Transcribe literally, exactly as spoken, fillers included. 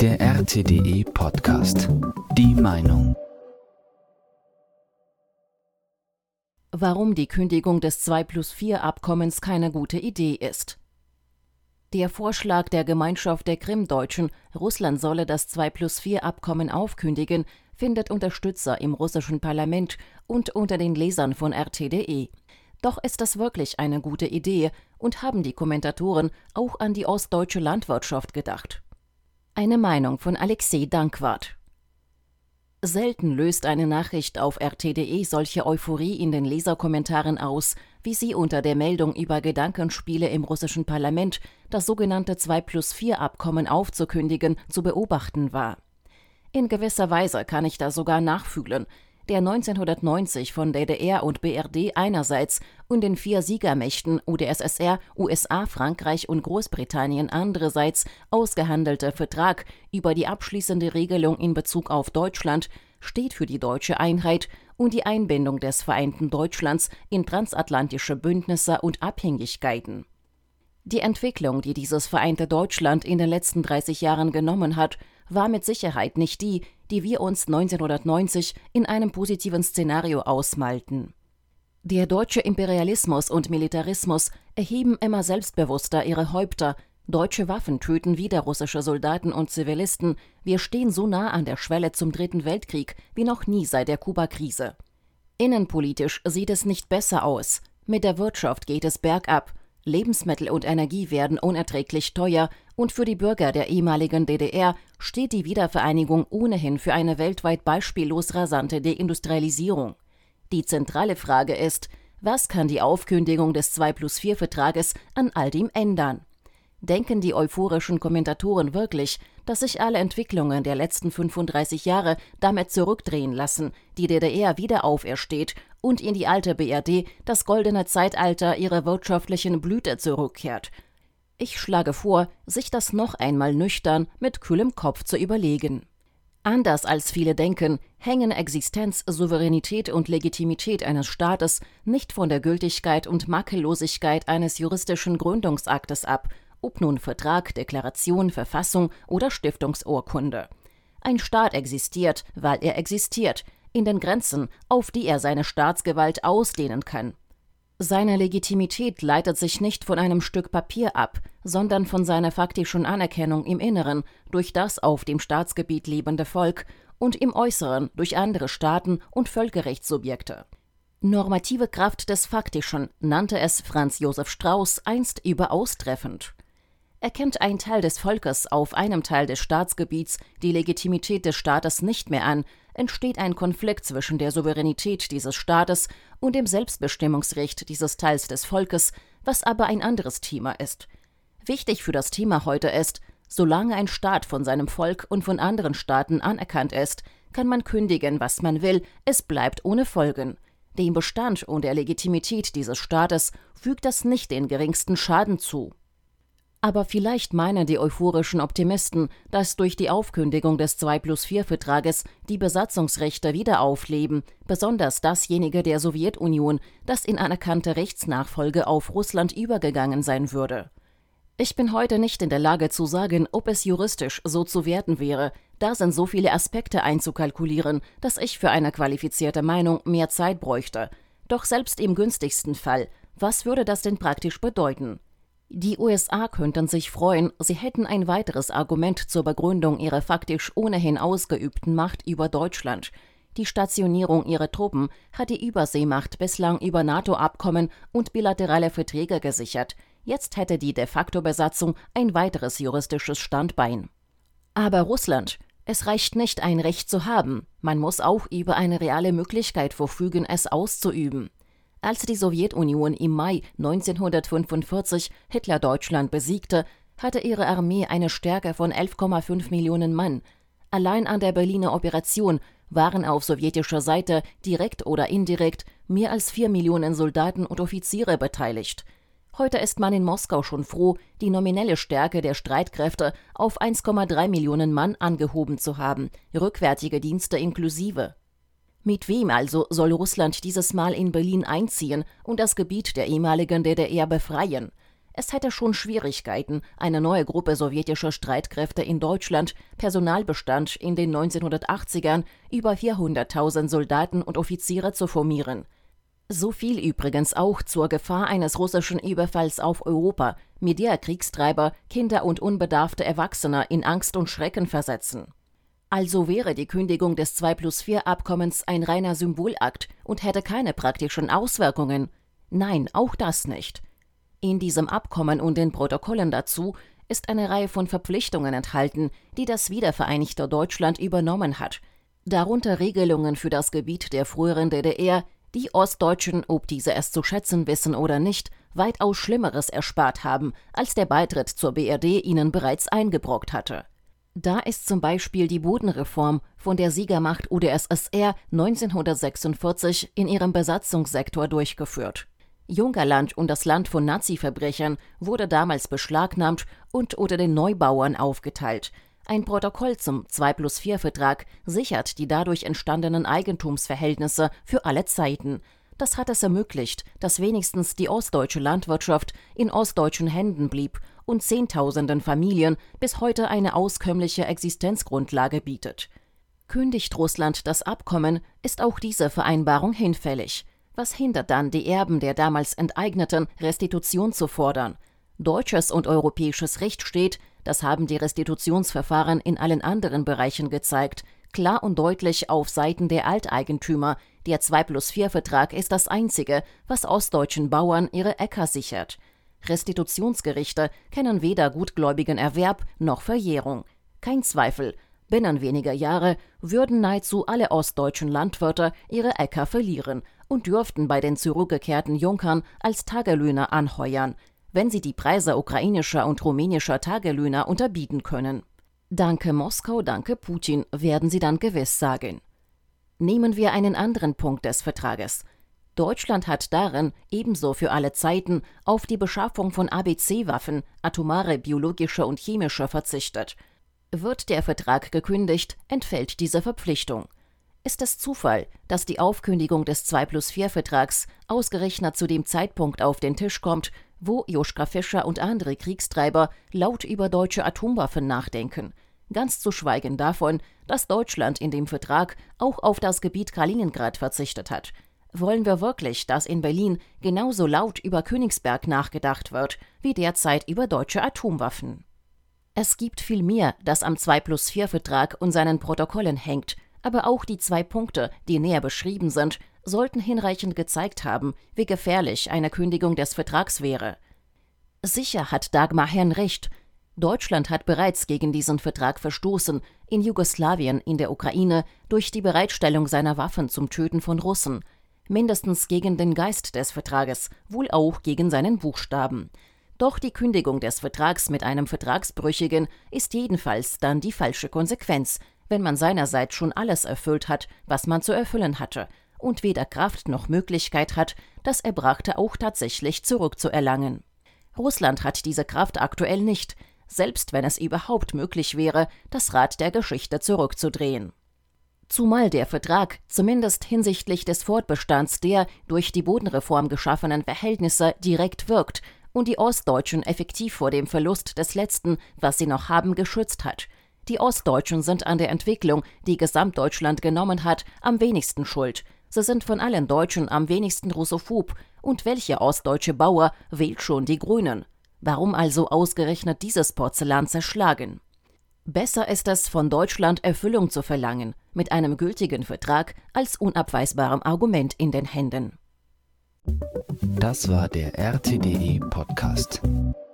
Der R T D E-Podcast. Die Meinung. Warum die Kündigung des zwei plus vier Abkommens keine gute Idee ist. Der Vorschlag der Gemeinschaft der Krimdeutschen, Russland solle das zwei plus vier Abkommen aufkündigen, findet Unterstützer im russischen Parlament und unter den Lesern von R T D E. Doch ist das wirklich eine gute Idee und haben die Kommentatoren auch an die ostdeutsche Landwirtschaft gedacht? Eine Meinung von Alexei Dankwart. Selten löst eine Nachricht auf R T D E solche Euphorie in den Leserkommentaren aus, wie sie unter der Meldung über Gedankenspiele im russischen Parlament, das sogenannte zwei plus vier Abkommen aufzukündigen, zu beobachten war. In gewisser Weise kann ich da sogar nachfühlen. Der neunzehnhundertneunzig von D D R und B R D einerseits und den vier Siegermächten U d S S R, U S A, Frankreich und Großbritannien andererseits ausgehandelte Vertrag über die abschließende Regelung in Bezug auf Deutschland steht für die deutsche Einheit und die Einbindung des vereinten Deutschlands in transatlantische Bündnisse und Abhängigkeiten. Die Entwicklung, die dieses vereinte Deutschland in den letzten dreißig Jahren genommen hat, war mit Sicherheit nicht die, die wir uns neunzehnhundertneunzig in einem positiven Szenario ausmalten. Der deutsche Imperialismus und Militarismus erheben immer selbstbewusster ihre Häupter, deutsche Waffen töten wieder russische Soldaten und Zivilisten, wir stehen so nah an der Schwelle zum Dritten Weltkrieg wie noch nie seit der Kuba-Krise. Innenpolitisch sieht es nicht besser aus, mit der Wirtschaft geht es bergab, Lebensmittel und Energie werden unerträglich teuer und für die Bürger der ehemaligen D D R steht die Wiedervereinigung ohnehin für eine weltweit beispiellos rasante Deindustrialisierung. Die zentrale Frage ist, was kann die Aufkündigung des zwei plus vier Vertrages an all dem ändern? Denken die euphorischen Kommentatoren wirklich, dass sich alle Entwicklungen der letzten fünfunddreißig Jahre damit zurückdrehen lassen, die D D R wieder aufersteht und in die alte B R D, das goldene Zeitalter ihrer wirtschaftlichen Blüte zurückkehrt? Ich schlage vor, sich das noch einmal nüchtern mit kühlem Kopf zu überlegen. Anders als viele denken, hängen Existenz, Souveränität und Legitimität eines Staates nicht von der Gültigkeit und Makellosigkeit eines juristischen Gründungsaktes ab, ob nun Vertrag, Deklaration, Verfassung oder Stiftungsurkunde. Ein Staat existiert, weil er existiert, in den Grenzen, auf die er seine Staatsgewalt ausdehnen kann. Seine Legitimität leitet sich nicht von einem Stück Papier ab, sondern von seiner faktischen Anerkennung im Inneren durch das auf dem Staatsgebiet lebende Volk und im Äußeren durch andere Staaten und Völkerrechtssubjekte. Normative Kraft des Faktischen nannte es Franz Josef Strauß einst überaus treffend. Erkennt ein Teil des Volkes auf einem Teil des Staatsgebiets die Legitimität des Staates nicht mehr an, entsteht ein Konflikt zwischen der Souveränität dieses Staates und dem Selbstbestimmungsrecht dieses Teils des Volkes, was aber ein anderes Thema ist. Wichtig für das Thema heute ist, solange ein Staat von seinem Volk und von anderen Staaten anerkannt ist, kann man kündigen, was man will, es bleibt ohne Folgen. Dem Bestand und der Legitimität dieses Staates fügt das nicht den geringsten Schaden zu. Aber vielleicht meinen die euphorischen Optimisten, dass durch die Aufkündigung des zwei plus vier Vertrages die Besatzungsrechte wieder aufleben, besonders dasjenige der Sowjetunion, das in anerkannte Rechtsnachfolge auf Russland übergegangen sein würde. Ich bin heute nicht in der Lage zu sagen, ob es juristisch so zu werten wäre, da sind so viele Aspekte einzukalkulieren, dass ich für eine qualifizierte Meinung mehr Zeit bräuchte. Doch selbst im günstigsten Fall, was würde das denn praktisch bedeuten? Die U S A könnten sich freuen, sie hätten ein weiteres Argument zur Begründung ihrer faktisch ohnehin ausgeübten Macht über Deutschland. Die Stationierung ihrer Truppen hat die Überseemacht bislang über NATO-Abkommen und bilaterale Verträge gesichert. Jetzt hätte die De-facto-Besatzung ein weiteres juristisches Standbein. Aber Russland, es reicht nicht, ein Recht zu haben, man muss auch über eine reale Möglichkeit verfügen, es auszuüben. Als die Sowjetunion im Mai neunzehnhundertfünfundvierzig Hitler-Deutschland besiegte, hatte ihre Armee eine Stärke von elf Komma fünf Millionen Mann. Allein an der Berliner Operation waren auf sowjetischer Seite direkt oder indirekt mehr als vier Millionen Soldaten und Offiziere beteiligt. Heute ist man in Moskau schon froh, die nominelle Stärke der Streitkräfte auf eins Komma drei Millionen Mann angehoben zu haben, rückwärtige Dienste inklusive. Mit wem also soll Russland dieses Mal in Berlin einziehen und das Gebiet der ehemaligen D D R befreien? Es hätte schon Schwierigkeiten, eine neue Gruppe sowjetischer Streitkräfte in Deutschland, Personalbestand in den neunzehnhundertachtzigern über vierhunderttausend Soldaten und Offiziere zu formieren. So viel übrigens auch zur Gefahr eines russischen Überfalls auf Europa, mit der Kriegstreiber Kinder und unbedarfte Erwachsene in Angst und Schrecken versetzen. Also wäre die Kündigung des zwei plus vier Abkommens ein reiner Symbolakt und hätte keine praktischen Auswirkungen. Nein, auch das nicht. In diesem Abkommen und den Protokollen dazu ist eine Reihe von Verpflichtungen enthalten, die das wiedervereinigte Deutschland übernommen hat. Darunter Regelungen für das Gebiet der früheren D D R, die Ostdeutschen, ob diese es zu schätzen wissen oder nicht, weitaus Schlimmeres erspart haben, als der Beitritt zur B R D ihnen bereits eingebrockt hatte. Da ist zum Beispiel die Bodenreform von der Siegermacht U d S S R neunzehnhundertsechsundvierzig in ihrem Besatzungssektor durchgeführt. Junkerland und das Land von Nazi-Verbrechern wurde damals beschlagnahmt und unter den Neubauern aufgeteilt. Ein Protokoll zum zwei plus vier Vertrag sichert die dadurch entstandenen Eigentumsverhältnisse für alle Zeiten. Das hat es ermöglicht, dass wenigstens die ostdeutsche Landwirtschaft in ostdeutschen Händen blieb und Zehntausenden Familien bis heute eine auskömmliche Existenzgrundlage bietet. Kündigt Russland das Abkommen, ist auch diese Vereinbarung hinfällig. Was hindert dann die Erben der damals Enteigneten, Restitution zu fordern? Deutsches und europäisches Recht steht, das haben die Restitutionsverfahren in allen anderen Bereichen gezeigt, klar und deutlich auf Seiten der Alteigentümer. Der zwei plus vier Vertrag ist das einzige, was ostdeutschen Bauern ihre Äcker sichert. Restitutionsgerichte kennen weder gutgläubigen Erwerb noch Verjährung. Kein Zweifel, binnen weniger Jahre würden nahezu alle ostdeutschen Landwirte ihre Äcker verlieren und dürften bei den zurückgekehrten Junkern als Tagelöhner anheuern, wenn sie die Preise ukrainischer und rumänischer Tagelöhner unterbieten können. Danke Moskau, danke Putin, werden sie dann gewiss sagen. Nehmen wir einen anderen Punkt des Vertrages. Deutschland hat darin, ebenso für alle Zeiten, auf die Beschaffung von A B C-Waffen, atomare, biologische und chemische, verzichtet. Wird der Vertrag gekündigt, entfällt diese Verpflichtung. Ist es Zufall, dass die Aufkündigung des zwei plus vier Vertrags ausgerechnet zu dem Zeitpunkt auf den Tisch kommt, wo Joschka Fischer und andere Kriegstreiber laut über deutsche Atomwaffen nachdenken? Ganz zu schweigen davon, dass Deutschland in dem Vertrag auch auf das Gebiet Kaliningrad verzichtet hat. Wollen wir wirklich, dass in Berlin genauso laut über Königsberg nachgedacht wird, wie derzeit über deutsche Atomwaffen? Es gibt viel mehr, das am zwei plus vier Vertrag und seinen Protokollen hängt, aber auch die zwei Punkte, die näher beschrieben sind, sollten hinreichend gezeigt haben, wie gefährlich eine Kündigung des Vertrags wäre. Sicher hat Dagmar Herrn recht. Deutschland hat bereits gegen diesen Vertrag verstoßen, in Jugoslawien, in der Ukraine, durch die Bereitstellung seiner Waffen zum Töten von Russen. Mindestens gegen den Geist des Vertrages, wohl auch gegen seinen Buchstaben. Doch die Kündigung des Vertrags mit einem Vertragsbrüchigen ist jedenfalls dann die falsche Konsequenz, wenn man seinerseits schon alles erfüllt hat, was man zu erfüllen hatte, und weder Kraft noch Möglichkeit hat, das Erbrachte auch tatsächlich zurückzuerlangen. Russland hat diese Kraft aktuell nicht, selbst wenn es überhaupt möglich wäre, das Rad der Geschichte zurückzudrehen. Zumal der Vertrag, zumindest hinsichtlich des Fortbestands der durch die Bodenreform geschaffenen Verhältnisse, direkt wirkt und die Ostdeutschen effektiv vor dem Verlust des Letzten, was sie noch haben, geschützt hat. Die Ostdeutschen sind an der Entwicklung, die Gesamtdeutschland genommen hat, am wenigsten schuld. Sie sind von allen Deutschen am wenigsten russophob. Und welcher ostdeutsche Bauer wählt schon die Grünen? Warum also ausgerechnet dieses Porzellan zerschlagen? Besser ist es, von Deutschland Erfüllung zu verlangen, mit einem gültigen Vertrag als unabweisbarem Argument in den Händen. Das war der R T D E Podcast.